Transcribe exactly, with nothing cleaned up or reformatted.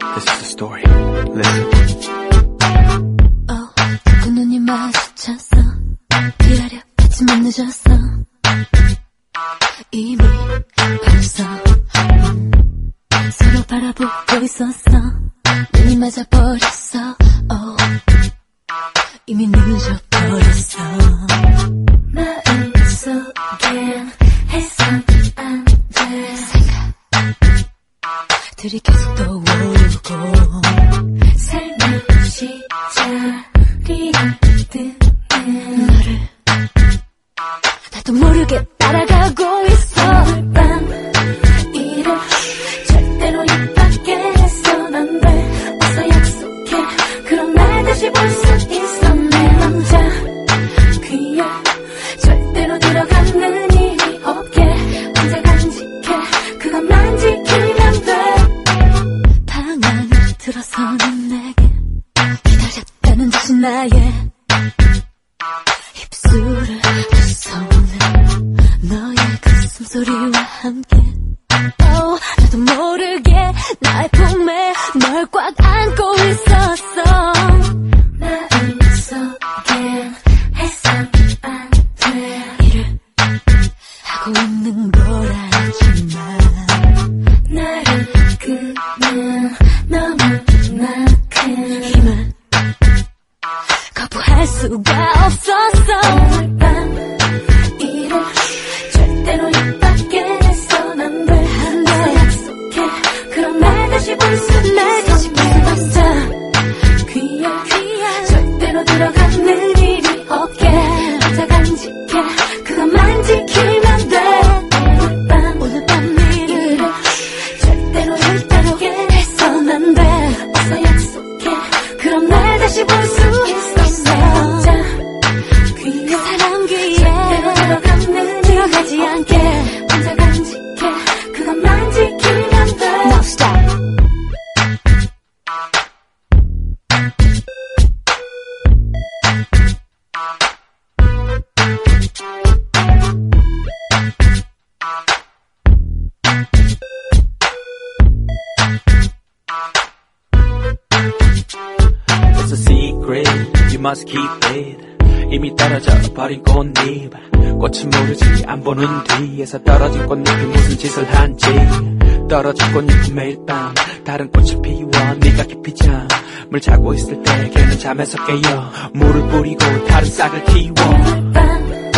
This is the story. Listen. Oh, 자꾸 눈이 마주쳤어. 기다려, 하지만 늦었어. 이미 벌써 음, 서로 바라보고 있었어. 눈이 맞아버렸어. Oh, 이미 늦어버렸어. 마음속엔 해선 안 돼. 생각 들이 계속 떠오르고 삶의 시작이 뜨는 너를 나도 모르게 따라가고 있어. 오늘 밤 일을 절대로 입 밖에 해선 안 돼. 어서 약속해. 그럼 날 다시 볼 수 있어. 내 남자 귀에 절대로 들어가는 일이 없게 혼자 간직해. 그것만 지키면 돼. 방 안에 들어서는 내게 기다렸다는 듯이 나의 입술을 두 손을 너의 가슴 소리와 함께 oh, 나도 모르게 나의 품에 널 꽉 안고 있었어. 마음속엔 해선 안 돼. 일을 하고 있는 걸 알지만 나를 그냥 너무나 큰 힘을 거부할 수가 없었어. 오늘 밤 일을 절대로 입 밖에 내선 안 돼. 어서 약속해. 그럼 날 다시 볼 수 있어. 귀에 절대로 들어가는 일이 없게 혼자 간직해. 그것만 지키면 돼. 오늘 밤 오늘 밤 일을 절대로 절대로 해선 안 돼. 어서 약속해. 그럼 날 다시 볼 수 있어. 그 사람 귀에 절대로 들어가는 들어가지 않게 혼자 간직해. 그것만 지키면 돼. Now stop. It's a secret, you must keep it. 이미 떨어져 버린 꽃잎. 꽃은 모르지 안 보는 뒤에서 떨어진 꽃잎이 무슨 짓을 한지. 떨어진 꽃잎은 매일 밤 다른 꽃을 피워. 네가 깊이 잠을 자고 있을 때 걔는 잠에서 깨어 물을 뿌리고 다른 싹을 키워. 오늘 밤